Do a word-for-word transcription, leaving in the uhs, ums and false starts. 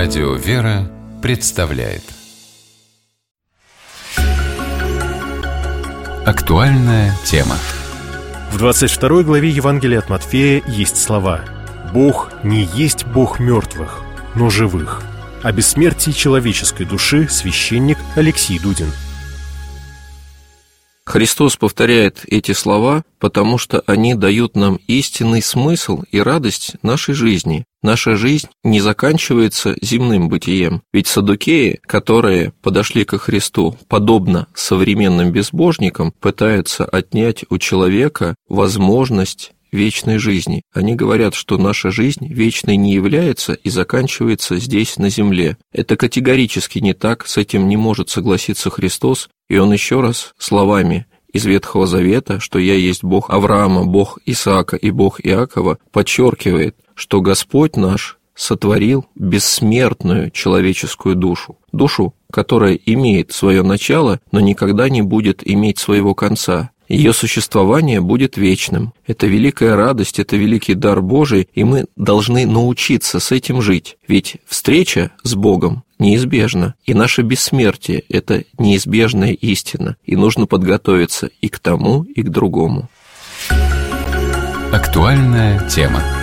Радио «Вера» представляет актуальная тема. В двадцать второй главе Евангелия от Матфея есть слова: «Бог не есть Бог мертвых, но живых». О бессмертии человеческой души священник Алексей Дудин. Христос повторяет эти слова, потому что они дают нам истинный смысл и радость нашей жизни. Наша жизнь не заканчивается земным бытием. Ведь саддукеи, которые подошли ко Христу, подобно современным безбожникам, пытаются отнять у человека возможность вечной жизни. Они говорят, что наша жизнь вечной не является и заканчивается здесь, на земле. Это категорически не так, с этим не может согласиться Христос, и Он еще раз словами из Ветхого Завета, что «Я есть Бог Авраама, Бог Исаака и Бог Иакова», подчеркивает, что Господь наш сотворил бессмертную человеческую душу. Душу, которая имеет свое начало, но никогда не будет иметь своего конца. Ее существование будет вечным. Это великая радость, это великий дар Божий, и мы должны научиться с этим жить. Ведь встреча с Богом неизбежна, и наше бессмертие – это неизбежная истина, и нужно подготовиться и к тому, и к другому. Актуальная тема.